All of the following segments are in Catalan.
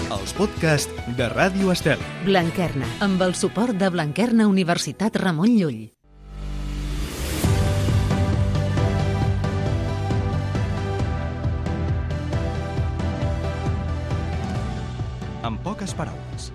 els podcasts de Ràdio Estel. Blanquerna, amb el suport de Blanquerna Universitat Ramon Llull. En poques paraules.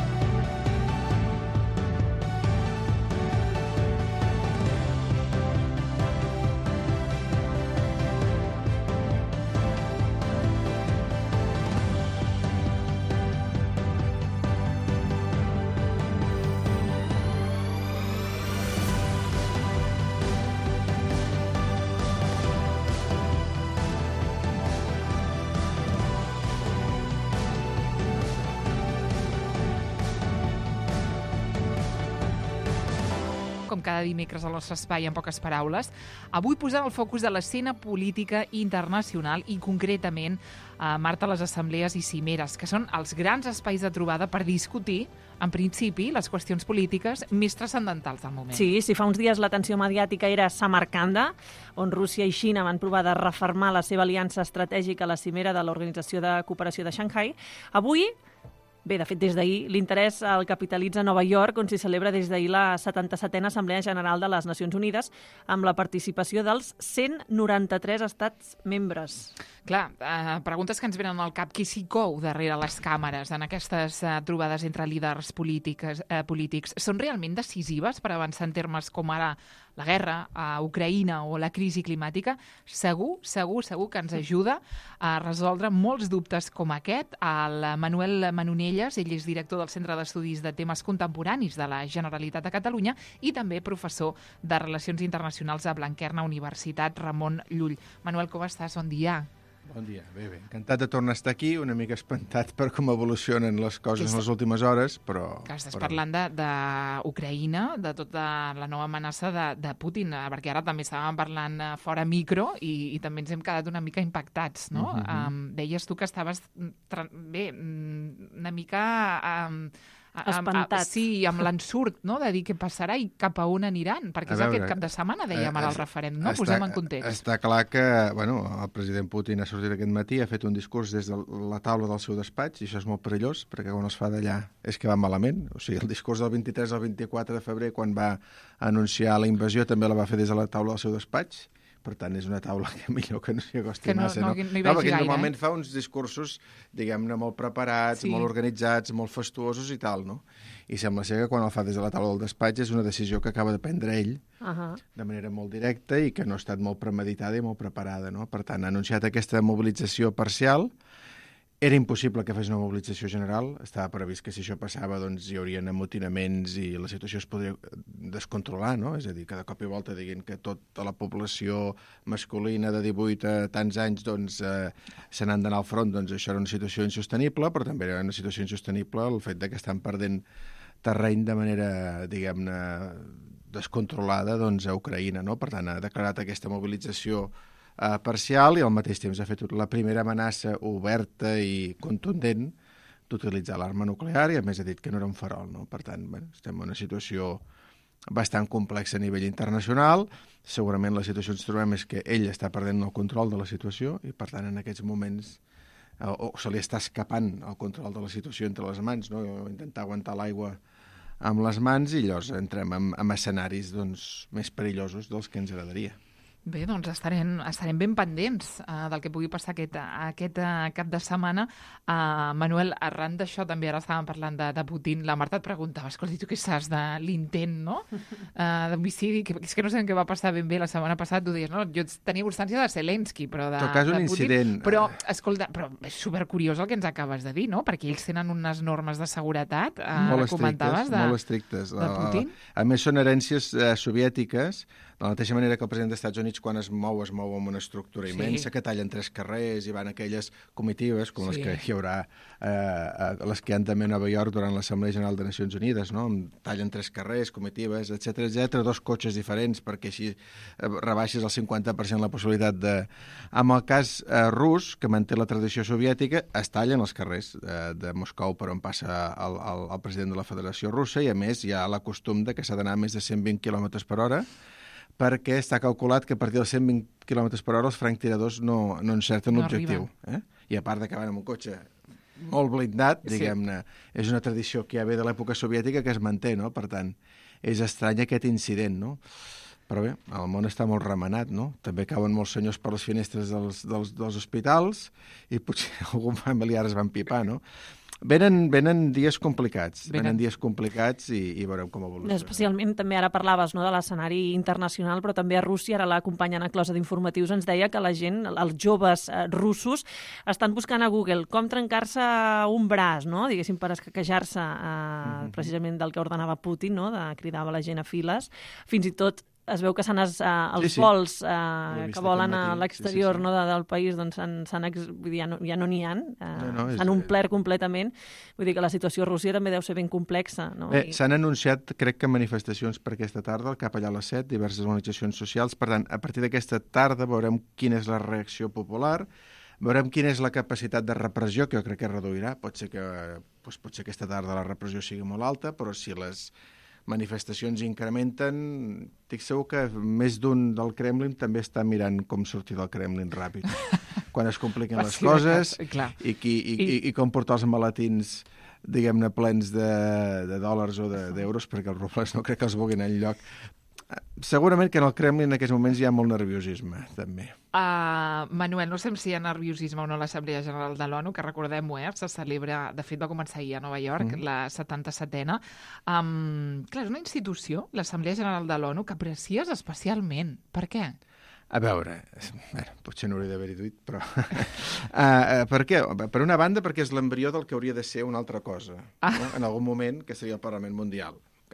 Com cada dimecres al nostre espai en poques paraules, avui posant el focus de l'escena política internacional i concretament, Marta, les assemblees i cimeres, que són els grans espais de trobada per discutir, en principi, les qüestions polítiques més transcendentals del moment. Sí, si fa uns dies l'atenció mediàtica era Samarcanda, on Rússia i Xina van provar de refermar la seva aliança estratègica a la cimera de l'Organització de Cooperació de Xangai, avui... Bé, de fet, des d'ahir l'interès el capitalitza Nova York, on s'hi celebra des d'ahir la 77a Assemblea General de les Nacions Unides, amb la participació dels 193 estats membres. Clar, preguntes que ens venen al cap. Qui s'hi cou darrere les càmeres en aquestes trobades entre líders polítics? Són realment decisives per avançar en termes com ara la guerra a Ucraïna o la crisi climàtica? Segur que ens ajuda a resoldre molts dubtes com aquest. El Manuel Manonelles, ell és director del Centre d'Estudis de Temes Contemporanis de la Generalitat de Catalunya i també professor de Relacions Internacionals a Blanquerna Universitat Ramon Llull. Manuel, com estàs? Bon dia. Bon dia, bé. Encantat de tornar a estar aquí, una mica espantat per com evolucionen les coses en les últimes hores, però... Que estàs parlant d'Ucraïna, de tota la nova amenaça de Putin, perquè ara també estàvem parlant fora micro i també ens hem quedat una mica impactats, no? Deies tu que estaves una mica... espantat. Sí, amb l'ensurt, no?, de dir què passarà i cap a on aniran, perquè és aquest cap de setmana, dèiem ara el referèndum, no? Posem en context. Està clar que, el president Putin ha sortit aquest matí, ha fet un discurs des de la taula del seu despatx, i això és molt perillós, perquè quan es fa d'allà és que va malament. O sigui, el discurs del 23 al 24 de febrer, quan va anunciar la invasió, també la va fer des de la taula del seu despatx. Per tant, és una taula que millor que no s'hi acosti massa. No hi vagi gaire. Normalment fa uns discursos, diguem-ne, molt preparats, molt organitzats, molt fastuosos i tal, no? I sembla ser que quan el fa des de la taula del despatx és una decisió que acaba de prendre ell de manera molt directa i que no ha estat molt premeditada i molt preparada, no? Per tant, ha anunciat aquesta mobilització parcial. Era impossible que fes una mobilització general. Estava previst que si això passava doncs hi haurien amotinaments i la situació es podria descontrolar, no? És a dir, que de cop i volta diguin que tota la població masculina de 18 a tants anys doncs se n'han d'anar al front, doncs això era una situació insostenible, però també era una situació insostenible el fet de que estan perdent terreny de manera, diguem-ne, descontrolada doncs, a Ucraïna, no? Per tant, ha declarat aquesta mobilització parcial i al mateix temps ha fet la primera amenaça oberta i contundent d'utilitzar l'arma nuclear i a més ha dit que no era un farol, no? Per tant, estem en una situació bastant complexa a nivell internacional. Segurament la situació ens trobem és que ell està perdent el control de la situació i per tant en aquests moments o se li està escapant el control de la situació entre les mans, no? Intentar aguantar l'aigua amb les mans i llavors entrem en escenaris doncs, més perillosos dels que ens agradaria. Bé, doncs estarem ben pendents del que pugui passar aquest cap de setmana. Manuel, arran d'això, també ara estàvem parlant de Putin, la Marta et preguntava, escolta, tu què saps de l'intent, no? D'homicidi, que és que no sabem què va passar ben bé la setmana passada, tu deies, no? Jo tenia constància de Zelensky, però de un Putin. Incident. Però, escolta, és supercuriós el que ens acabes de dir, no? Perquè ells tenen unes normes de seguretat, comentaves, molt estrictes. De Putin. A més, són herències soviètiques. De la mateixa manera que el president dels Estats Units, quan es mou amb una estructura immensa, que tallen 3 carrers i van aquelles comitives, com les que hi haurà, les que hi ha també a Nova York durant l'Assemblea General de Nacions Unides, no? Tallen 3 carrers, comitives, etc, 2 cotxes diferents, perquè així rebaixes el 50% la possibilitat de... En el cas rus, que manté la tradició soviètica, es tallen els carrers de Moscou per on passa el president de la Federació Russa i, a més, hi ha la costum de que s'ha d'anar a més de 120 km per hora perquè està calculat que a partir dels 120 km per hora els franctiradors no encerten l'objectiu. I a part d'acabar amb un cotxe molt blindat, diguem-ne. És una tradició que ja ve de l'època soviètica que es manté, no? Per tant, és estrany aquest incident, no? Però bé, el món està molt remenat, no? També cauen molts senyors per les finestres dels hospitals i potser algun familiar es va empipar, no? Venen dies complicats, i veurem com evoluciona. Especialment, també ara parlaves, no, de l'escenari internacional, però també a Rússia, ara la companya Ana Closa d'Informatius ens deia que la gent, els joves russos, estan buscant a Google com trencar-se un braç, no? Diguéssim, per escaquejar-se precisament del que ordenava Putin, no? Cridava la gent a files. Fins i tot es veu que els vols que volen a l'exterior no, del país doncs ja no n'hi ha, s'han omplert completament. Vull dir que la situació a Rússia també deu ser ben complexa. No? S'han anunciat, crec que manifestacions per aquesta tarda, cap allà a les 7, diverses organitzacions socials. Per tant, a partir d'aquesta tarda veurem quina és la reacció popular, veurem quina és la capacitat de repressió, que jo crec que es reduirà. Pot ser que aquesta tarda la repressió sigui molt alta, però si les manifestacions incrementen, estic segur que més d'un del Kremlin també està mirant com sortir del Kremlin ràpid. Quan es compliquen les coses i com portar els maletins, diguem-ne, plens de dòlars o d'euros, perquè els rubles no crec que els vulguin enlloc. Segurament que en el Kremlin en aquests moments hi ha molt nerviosisme, també. Manuel, no sé si hi ha nerviosisme o no a l'Assemblea General de l'ONU, que recordem-ho, se celebra, de fet va començar ahir a Nova York, la 77a. Clar, és una institució, l'Assemblea General de l'ONU, que aprecies especialment. Per què? A veure, potser no hauria d'haver-hi dit, però... Per què? Per una banda, perquè és l'embrió del que hauria de ser una altra cosa, no? En algun moment, que seria el Parlament Mundial.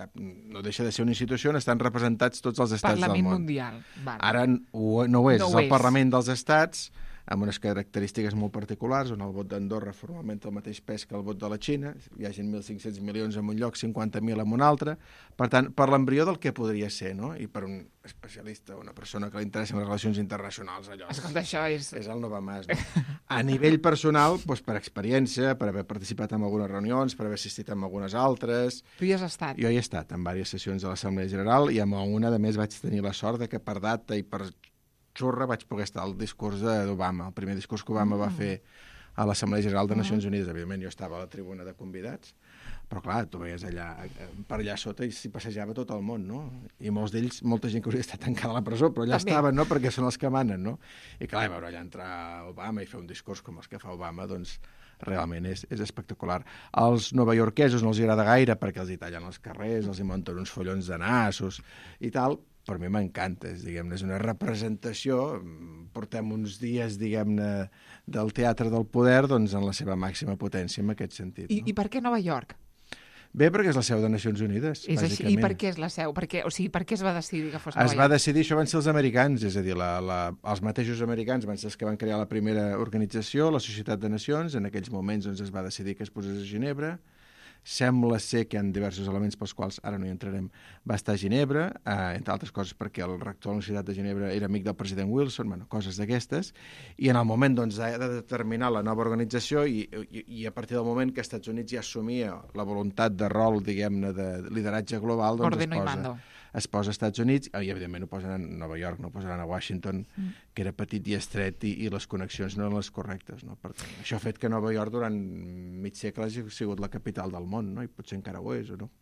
No deixa de ser una institució on estan representats tots els estats del món. Parlament Mundial. Vale. Ara no ho és, és el Parlament dels Estats, amb unes característiques molt particulars, on el vot d'Andorra formalment té el mateix pes que el vot de la Xina, hi hagi 1.500 milions en un lloc, 50.000 en un altre. Per tant, per l'embrió del que podria ser, no? I per un especialista, una persona que li interessen les relacions internacionals, allò això és el no va més. No? A nivell personal, doncs, per experiència, per haver participat en algunes reunions, per haver assistit en algunes altres... Tu hi has estat? Jo hi he estat, en diverses sessions de l'Assemblea General, i amb una, a més, vaig tenir la sort de que per data i per xurra vaig poder estar al discurs d'Obama, el primer discurs que Obama va fer a l'Assemblea General de Nacions Unides. Evidentment, jo estava a la tribuna de convidats, però clar, tu veies per allà sota i s'hi passejava tot el món, no? I molts d'ells, molta gent que hauria estat tancada a la presó, però allà estaven, no?, perquè són els que manen, no? I clar, veure allà entrar Obama i fer un discurs com els que fa Obama, doncs realment és espectacular. Als novaiorquesos no els agrada gaire perquè els hi tallen els carrers, els hi munten uns follons de nassos i tal, per mi m'encanta, és una representació, portem uns dies, diguem-ne, del teatre del poder, doncs en la seva màxima potència, en aquest sentit. I per què Nova York? Bé, perquè és la seu de Nacions Unides, és bàsicament. Així. I per què és la seu? Per què es va decidir que fos Nova York? Es va decidir, això van ser els americans, és a dir, els mateixos americans van ser els que van crear la primera organització, la Societat de Nacions, en aquells moments doncs, es va decidir que es posés a Ginebra. Sembla ser que hi ha diversos elements pels quals ara no hi entrarem. Va estar a Ginebra, entre altres coses perquè el rector de la Universitat de Ginebra era amic del president Wilson, coses d'aquestes, i en el moment doncs, ha de determinar la nova organització i a partir del moment que els Estats Units ja assumia la voluntat de rol, diguem-ne, de lideratge global, doncs es posa als Estats Units, i evidentment ho posen a Nova York, no ho posaran a Washington, que era petit i estret i les connexions no eren les correctes. No? Per tant, això ha fet que Nova York durant mig segle hagi sigut la capital del món, no? I potser encara ho és, o no?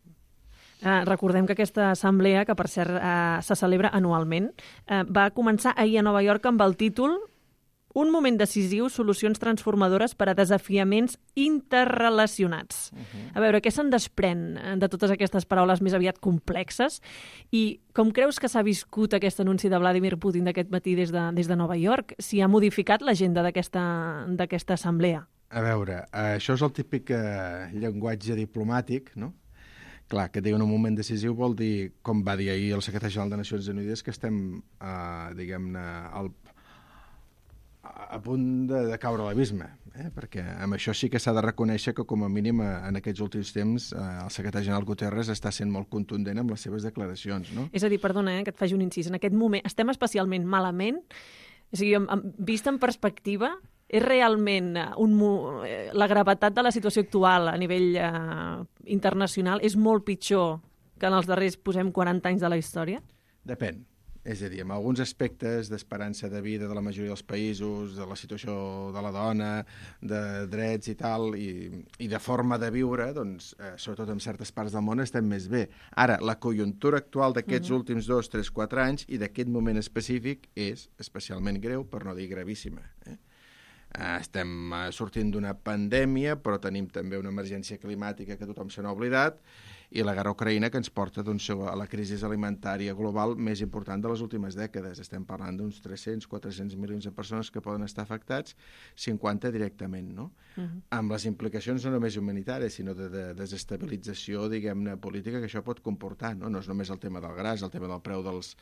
Recordem que aquesta assemblea, que per cert se celebra anualment, va començar ahir a Nova York amb el títol Un moment decisiu, solucions transformadores per a desafiaments interrelacionats. A veure, què se'n desprèn de totes aquestes paraules més aviat complexes? I com creus que s'ha viscut aquest anunci de Vladimir Putin d'aquest matí des de Nova York? Si ha modificat l'agenda d'aquesta assemblea? A veure, això és el típic llenguatge diplomàtic, no? Clar, que diuen un moment decisiu vol dir, com va dir ahir el secretari general de Nacions Unides, que estem, diguem-ne, a punt de caure a l'abisme, perquè amb això sí que s'ha de reconèixer que com a mínim en aquests últims temps el secretari general Guterres està sent molt contundent amb les seves declaracions, no? És a dir, perdona, que et faci un incís, en aquest moment estem especialment malament, o sigui, vist en perspectiva, és realment la gravetat de la situació actual a nivell internacional és molt pitjor que en els darrers, posem, 40 anys de la història? Depèn. És a dir, en alguns aspectes d'esperança de vida de la majoria dels països, de la situació de la dona, de drets i tal, i de forma de viure, doncs, sobretot en certes parts del món, estem més bé. Ara, la conjuntura actual d'aquests últims 2, 3, 4 anys i d'aquest moment específic és especialment greu, per no dir gravíssima. Estem sortint d'una pandèmia, però tenim també una emergència climàtica que tothom se n'ha oblidat, i la guerra a Ucraïna que ens porta doncs, a la crisi alimentària global més important de les últimes dècades. Estem parlant d'uns 300-400 milions de persones que poden estar afectats, 50 directament, no? Amb les implicacions no només humanitàries, sinó de desestabilització, diguem-ne, política que això pot comportar, no? No és només el tema del gas, el tema del preu dels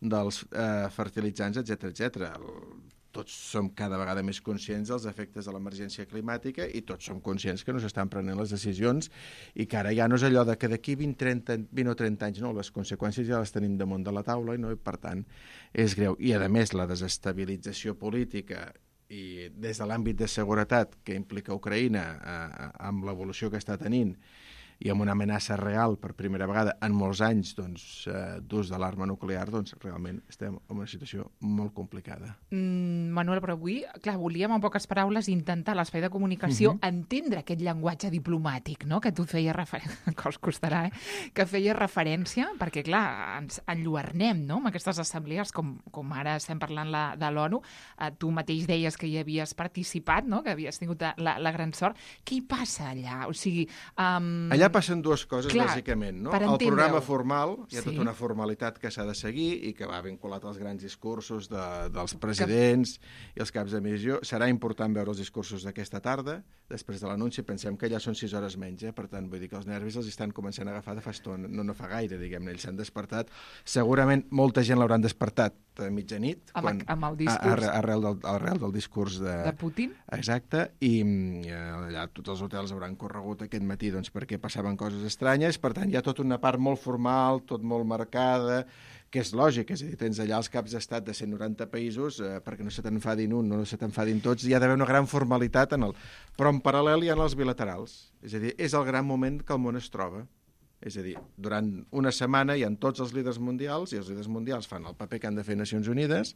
fertilitzants, etc. Tots som cada vegada més conscients dels efectes de l'emergència climàtica i tots som conscients que no s'estan prenent les decisions i que ara ja no és allò de que d'aquí 20 o 30 anys, no, les conseqüències ja les tenim damunt de la taula i per tant és greu. I a més la desestabilització política i des de l'àmbit de seguretat que implica Ucraïna amb l'evolució que està tenint i amb una amenaça real per primera vegada en molts anys d'ús de l'arma nuclear, doncs realment estem en una situació molt complicada. Manuel, però avui, clar, volíem en poques paraules intentar a l'espai de comunicació entendre aquest llenguatge diplomàtic, no?, que tu feies referència, que us costarà, que feies referència, perquè, clar, ens enlluernem, no?, amb aquestes assemblees, com ara estem parlant de l'ONU. Tu mateix deies que hi havies participat, no?, que havies tingut la gran sort. Què hi passa allà? O sigui... Allà passen dues coses, bàsicament, no? El programa formal, hi ha tota una formalitat que s'ha de seguir i que va vinculat als grans discursos dels presidents i els caps de missió. Serà important veure els discursos d'aquesta tarda, després de l'anunci. Pensem que ja són 6 hores menys, per tant, vull dir que els nervis els estan començant a agafar de fa estona, no fa gaire, diguem-ne, ells s'han despertat. Segurament molta gent l'hauran despertat a mitjanit, amb el discurs arrel del discurs de Putin. Exacte, i allà tots els hotels hauran corregut aquest matí doncs, perquè passaven coses estranyes, per tant hi ha tota una part molt formal, tot molt marcada, que és lògic, és a dir, tens allà els caps d'estat de 190 països, perquè no se t'enfadin un, no se t'enfadin tots, hi ha d'haver una gran formalitat però en paral·lel hi ha els bilaterals, és a dir, és el gran moment que el món es troba. És a dir, durant una setmana hi ha tots els líders mundials, i els líders mundials fan el paper que han de fer Nacions Unides,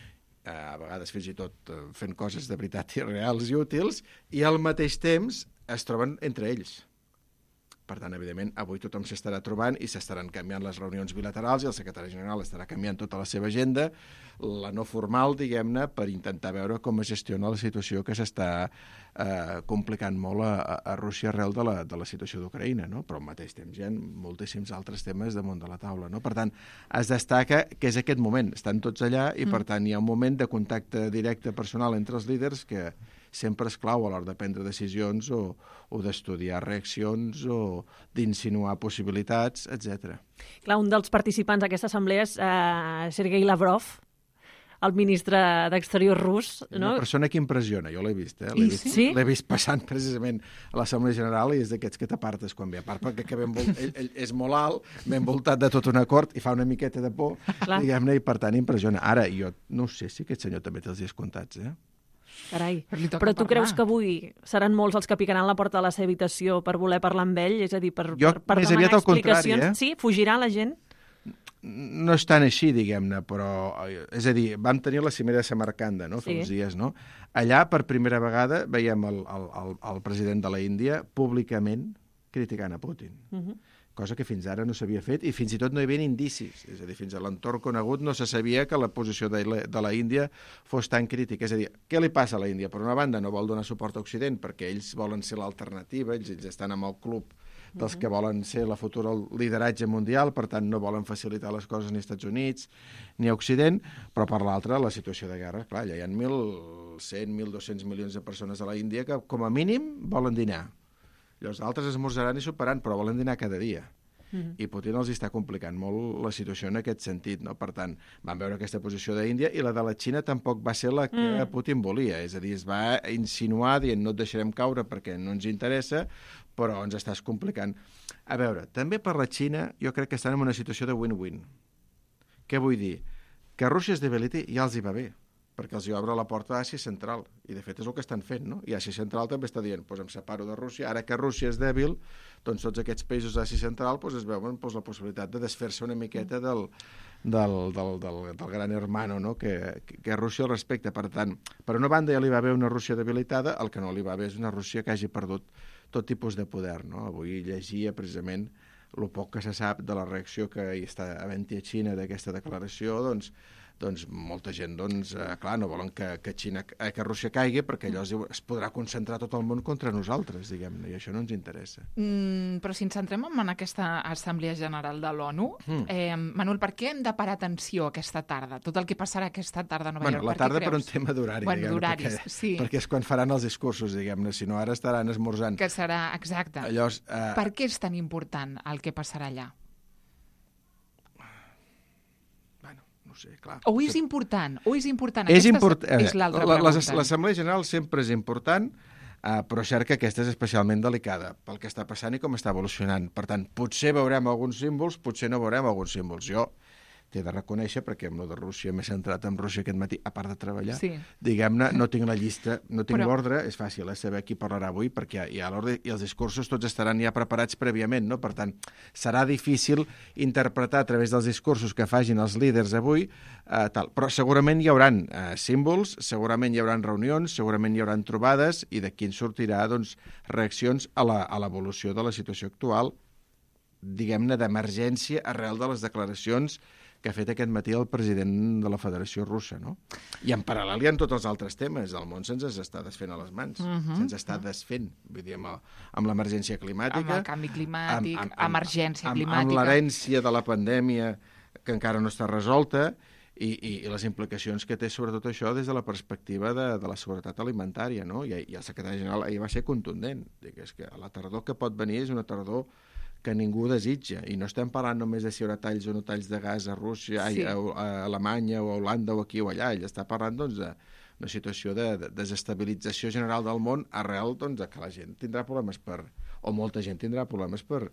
a vegades fins i tot fent coses de veritat i reals i útils, i al mateix temps es troben entre ells. Per tant, evidentment, avui tothom s'estarà trobant i s'estaran canviant les reunions bilaterals i el secretari general estarà canviant tota la seva agenda, la no formal, diguem-ne, per intentar veure com es gestiona la situació que s'està complicant molt a Rússia arrel de la situació d'Ucraïna, no? Però al mateix temps hi ha moltíssims altres temes damunt de la taula, no? Per tant, es destaca que és aquest moment, estan tots allà i per tant hi ha un moment de contacte directe personal entre els líders que sempre és clau a l'hora de prendre decisions o d'estudiar reaccions o d'insinuar possibilitats, etc. Clar, un dels participants d'aquesta assemblea és Sergei Lavrov, el ministre d'Exterior rus. No? Una persona que impressiona, jo l'he vist. L'he vist passant precisament a l'Assemblea General i és d'aquests que t'apartes quan ve. A part perquè ell és molt alt, ben envoltat de tot un acord i fa una miqueta de por, diguem-ne, i per tant impressiona. Ara, jo no sé si aquest senyor també té els dies comptats, Carai, però tu creus que avui seran molts els que picaran la porta de la seva habitació per voler parlar amb ell? És a dir, per demanar explicacions? Sí? Fugirà la gent? No és tan així, diguem-ne, però... És a dir, vam tenir la cimera de Samarcanda, no?, fa uns dies, no? Allà, per primera vegada, veiem el president de la Índia públicament criticant a Putin. Cosa que fins ara no s'havia fet i fins i tot no hi havia indicis. És a dir, fins a l'entorn conegut no se sabia que la posició de la Índia fos tan crítica. És a dir, què li passa a la Índia? Per una banda, no vol donar suport a Occident perquè ells volen ser l'alternativa, ells estan amb el club dels que volen ser la futura lideratge mundial, per tant no volen facilitar les coses ni als Estats Units ni a Occident, però per l'altra, la situació de guerra. Clar, allà hi ha 1.100, 1.200 milions de persones a la Índia que com a mínim volen dinar. Els altres esmorzaran i soparan, però volen dinar cada dia. I Putin els està complicant molt la situació en aquest sentit, no? Per tant, van veure aquesta posició d'Índia i la de la Xina tampoc va ser la que Putin volia. És a dir, es va insinuar dient no et deixarem caure perquè no ens interessa, però ens estàs complicant. A veure, també per la Xina jo crec que estan en una situació de win-win. Què vull dir? Que Rússia es debiliti ja els hi va bé, perquè els hi obre la porta a Àsia Central, i de fet és el que estan fent, no? I Àsia Central també està dient, doncs em separo de Rússia, ara que Rússia és dèbil, doncs tots aquests països d'Àsia Central es veuen la possibilitat de desfer-se una miqueta del gran hermano, no? que Rússia el respecta. Per tant, per una banda ja li va bé una Rússia debilitada, el que no li va bé és una Rússia que hagi perdut tot tipus de poder. No? Avui llegia precisament el poc que se sap de la reacció que hi està havent-hi a Xina d'aquesta declaració, doncs molta gent, clar, no volen que Rússia caigui perquè llavors es podrà concentrar tot el món contra nosaltres, diguem-ne, i això no ens interessa. Però si ens centrem en aquesta Assemblea General de l'ONU, Manuel, per què hem de parar atenció aquesta tarda? Tot el que passarà aquesta tarda a Nova York, la tarda per un tema d'horari, d'horaris, sí. Perquè és quan faran els discursos, diguem-ne, si no ara estaran esmorzant. Que serà, exacte. Llavors, per què és tan important el que passarà allà? No sé, clar. O és important? És l'altra pregunta. L'Assemblea General sempre és important, però és cert que aquesta és especialment delicada pel que està passant i com està evolucionant. Per tant, potser veurem alguns símbols, potser no veurem alguns símbols. Jo t'he de reconèixer, perquè amb lo de Rússia m'he centrat en Rússia aquest matí, a part de treballar, diguem-ne, no tinc la llista, no tinc l'ordre, és fàcil saber qui parlarà avui, perquè hi ha l'ordre i els discursos tots estaran ja preparats prèviament, no? Per tant, serà difícil interpretar a través dels discursos que facin els líders avui, però segurament hi haurà símbols, segurament hi haurà reunions, segurament hi haurà trobades, i d'aquí en sortirà reaccions a l'evolució de la situació actual, diguem-ne, d'emergència arrel de les declaracions que ha fet aquest matí el president de la Federació Russa, no? I en paral·lel hi ha tots els altres temes. El món se'ns està desfent a les mans. Se'ns està desfent, vull dir, amb l'emergència climàtica. Amb el canvi climàtic, emergència climàtica. Amb l'herència de la pandèmia que encara no està resolta i les implicacions que té sobretot això des de la perspectiva de la seguretat alimentària, no? I el secretari general ahir va ser contundent. És que la tardor que pot venir és una tardor que ningú desitja, i no estem parlant només de si hi haurà talls o no talls de gas a Rússia, a Alemanya o a Holanda o aquí o allà, ell està parlant d'una situació de desestabilització general del món arrel de que la gent tindrà problemes o molta gent tindrà problemes per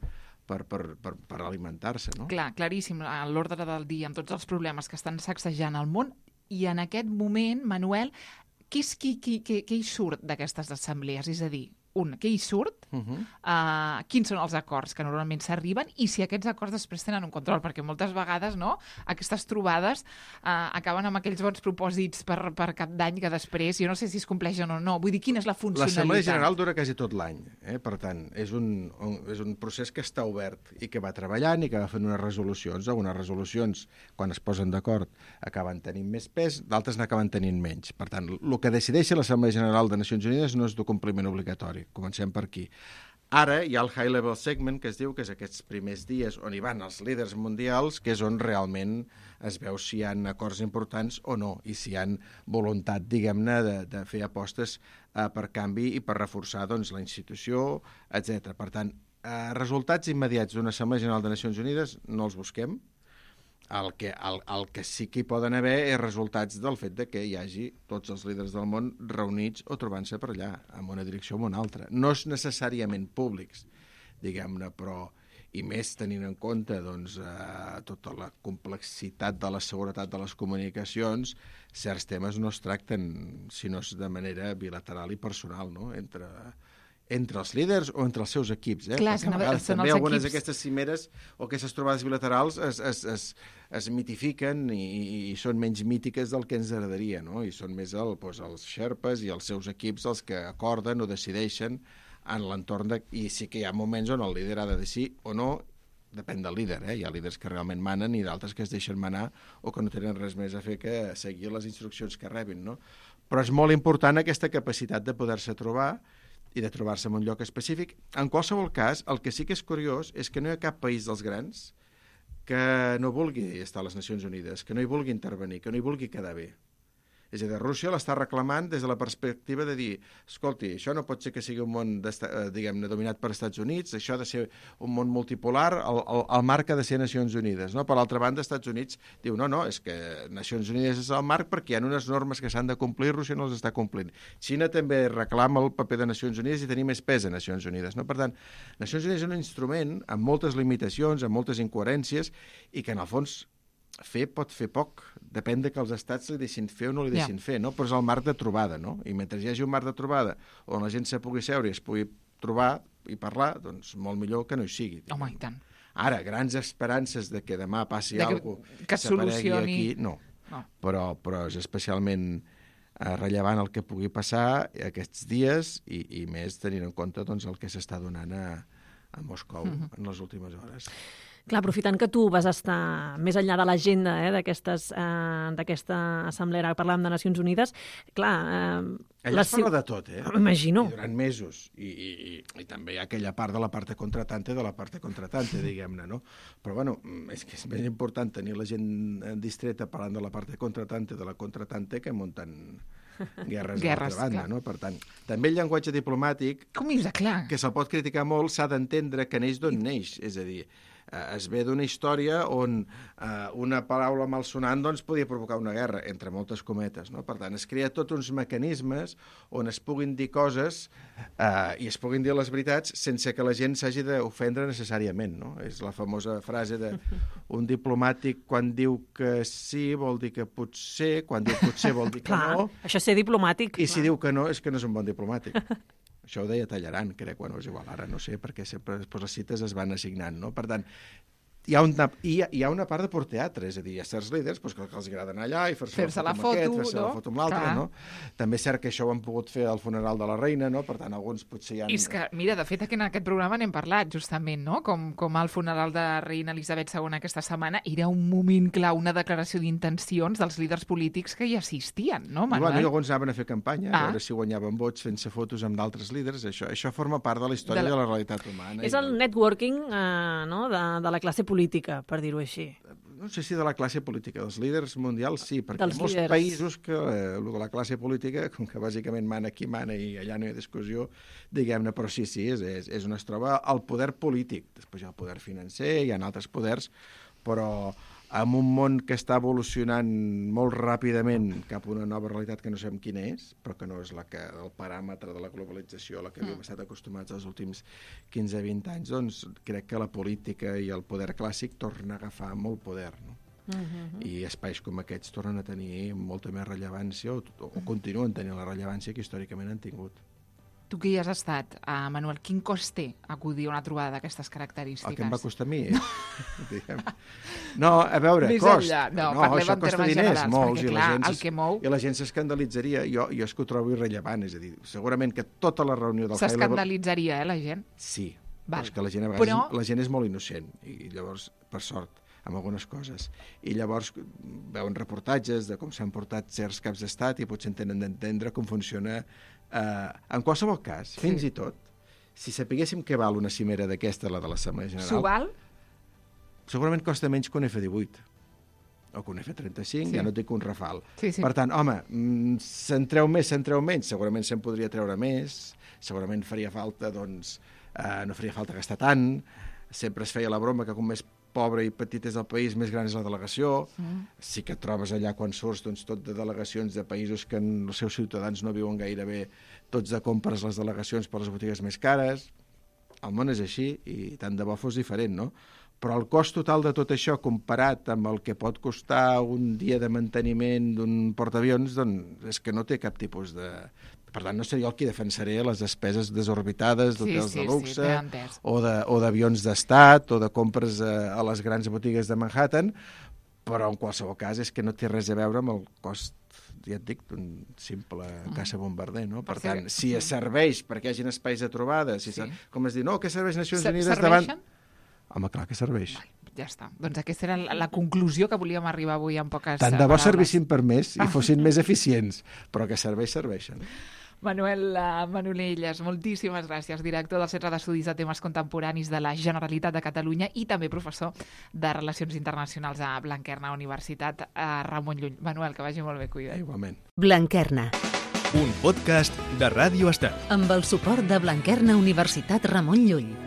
alimentar-se, no? Clar, claríssim, a l'ordre del dia, amb tots els problemes que estan sacsejant el món, i en aquest moment, Manuel, què hi surt d'aquestes assemblees? És a dir, què hi surt, quins són els acords que normalment s'arriben i si aquests acords després tenen un control, perquè moltes vegades aquestes trobades acaben amb aquells bons propòsits per cap d'any que després, jo no sé si es compleixen o no, vull dir, quina és la funcionalitat? L'Assemblea General dura quasi tot l'any, per tant, és un procés que està obert i que va treballant i que va fent unes resolucions. Algunes resolucions, quan es posen d'acord, acaben tenint més pes, d'altres n'acaben tenint menys. Per tant, el que decideix l'Assemblea General de Nacions Unides no és de compliment obligatori. Comencem per aquí. Ara hi ha el High Level Segment, que es diu que és aquests primers dies on hi van els líders mundials, que és on realment es veu si hi ha acords importants o no, i si hi ha voluntat, diguem-ne, de fer apostes per canvi i per reforçar la institució, etc. Per tant, resultats immediats d'una Assemblea General de Nacions Unides no els busquem. El que sí que hi poden haver és resultats del fet de que hi hagi tots els líders del món reunits o trobant-se per allà, en una direcció o en una altra. No és necessàriament públics, diguem-ne, però, i més tenint en compte tota la complexitat de la seguretat de les comunicacions, certs temes no es tracten, sinó de manera bilateral i personal, no?, entre els líders o entre els seus equips. Clar, també algunes d'aquestes cimeres o aquestes trobades bilaterals es mitifiquen i són menys mítiques del que ens agradaria, no? I són més els xerpes i els seus equips els que acorden o decideixen en l'entorn i sí que hi ha moments on el líder ha de decidir o no, depèn del líder, hi ha líders que realment manen i d'altres que es deixen manar o que no tenen res més a fer que seguir les instruccions que rebin, no? Però és molt important aquesta capacitat de poder-se trobar i de trobar-se en un lloc específic. En qualsevol cas, el que sí que és curiós és que no hi ha cap país dels grans que no vulgui estar a les Nacions Unides, que no hi vulgui intervenir, que no hi vulgui quedar bé. És a dir, Rússia l'està reclamant des de la perspectiva de dir, escolti, això no pot ser que sigui un món, diguem-ne, dominat per Estats Units, això ha de ser un món multipolar, el marc ha de ser Nacions Unides, no? Per l'altra banda, Estats Units diu, no, és que Nacions Unides és el marc perquè hi ha unes normes que s'han de complir i Rússia no les està complint. Xina també reclama el paper de Nacions Unides i tenir més pes a Nacions Unides, no? Per tant, Nacions Unides és un instrument amb moltes limitacions, amb moltes incoherències i que, en el fons, pot fer poc, depèn de que els estats li deixin fer o no li deixin fer, no? Però és el marc de trobada, no? I mentre hi hagi un marc de trobada on la gent se pugui seure i es pugui trobar i parlar, doncs molt millor que no hi sigui. Home, i tant. Ara, grans esperances de que demà passi alguna cosa que solucioni... aquí, no. Però és especialment rellevant el que pugui passar aquests dies i més tenint en compte doncs, el que s'està donant a Moscou en les últimes hores. Clar, aprofitant que tu vas estar més enllà de l'agenda d'aquesta assemblea que parlàvem de Nacions Unides, clar... Allà es parla de tot, Imagino. I durant mesos. I també hi ha aquella part de la parte contratante diguem-ne, no? Però, bueno, és que és més important tenir la gent distreta parlant de la parte contratante que muntant guerres a l'altra banda, no? Per tant, també el llenguatge diplomàtic, que se'l pot criticar molt, s'ha d'entendre que neix d'on neix, és a dir, es ve d'una història on una paraula malsonant doncs, podia provocar una guerra, entre moltes cometes. No? Per tant, es crea tots uns mecanismes on es puguin dir coses i es puguin dir les veritats sense que la gent s'hagi d'ofendre necessàriament. No? És la famosa frase d'un diplomàtic quan diu que sí vol dir que potser, quan diu potser vol dir que no. Això és ser diplomàtic. I si diu que no, és que no és un bon diplomàtic. Això ho deia Tallaran, crec, bueno, és igual, ara no sé, perquè sempre després les cites es van assignant, no? Per tant, hi ha una part de pur teatre, és a dir, hi ha certs líders que els agrada anar allà i fer-se la foto amb aquest, fer-se la foto amb l'altre, no? També és cert que això ho han pogut fer al funeral de la reina, no? Per tant, alguns potser hi ha... I és que, mira, de fet, aquí en aquest programa n'hem parlat, justament, no? Com al funeral de reina Elisabet II aquesta setmana era un moment clau, una declaració d'intencions dels líders polítics que hi assistien, no, Manuel? Bueno, i alguns anaven a fer campanya, a veure si guanyaven vots fent-se fotos amb d'altres líders. Això forma part de la història de la realitat humana. És el networking de la classe política, per dir-ho així. No sé si de la classe política, dels líders mundials sí, perquè hi ha molts països que el de la classe política, com que bàsicament mana qui mana i allà no hi ha discussió, diguem-ne, però sí, és on es troba el poder polític. Després hi ha el poder financer, hi ha altres poders, però en un món que està evolucionant molt ràpidament cap a una nova realitat que no sabem quina és, però que no és el paràmetre de la globalització a la que havíem estat acostumats els últims 15-20 anys, doncs crec que la política i el poder clàssic tornen a agafar molt poder, no? I espais com aquests tornen a tenir molta més rellevància o continuen tenint la rellevància que històricament han tingut. Tu que hi has estat, Manuel, quin cost té acudir a una trobada d'aquestes característiques? El que em va costar a mi, No, a veure, cost. No, parlem en termes generals, molts, perquè clar, el que mou... I la gent s'escandalitzaria. Jo és que ho trobo irrellevant, és a dir, segurament que tota la reunió del S'escandalitzaria, la gent? Sí, però és que la gent a vegades la gent és molt innocent, i llavors, per sort, amb algunes coses. I llavors veuen reportatges de com s'han portat certs caps d'estat i potser tenen d'entendre com funciona. En qualsevol cas, fins i tot, si sapiguéssim què val una cimera d'aquesta, la de l'Assemblea General... S'ho val? Segurament costa menys que un F-18 o que un F-35, ja no et dic un Rafale. Sí. Per tant, home, se'n treu més, se'n treu menys, segurament se'n podria treure més, segurament faria falta, doncs, no faria falta gastar tant, sempre es feia la broma que com més pobre i petit és el país, més gran és la delegació. Sí que et trobes allà quan surts doncs, tot de delegacions de països que els seus ciutadans no viuen gaire bé, tots de compres les delegacions per les botigues més cares. El món és així i tant de bo fos diferent, no? Però el cost total de tot això comparat amb el que pot costar un dia de manteniment d'un portaavions, doncs és que no té cap tipus de... Per tant, no seria el qui defensaré les despeses desorbitades d'hotels de luxe o d'avions d'estat o de compres a les grans botigues de Manhattan, però en qualsevol cas és que no té res a veure amb el cost, ja et dic, d'un simple caça bombarder, no? Per tant, si es serveix perquè hi hagi espais de trobada, com es diu, no, què serveix Nacions Unides davant... Home, clar que serveix. Ja està. Doncs aquesta era la conclusió que volíem arribar avui en poques paraules. Tant de bo servissin per més i fossin més eficients, però que serveixen. Manuel Manonelles, moltíssimes gràcies, director del Centre d'Estudis de Temes Contemporanis de la Generalitat de Catalunya i també professor de Relacions Internacionals a Blanquerna Universitat Ramon Llull. Manuel, que vagi molt bé, cuida't. Igualment. Blanquerna. Un podcast de Ràdio Estel. Amb el suport de Blanquerna Universitat Ramon Llull.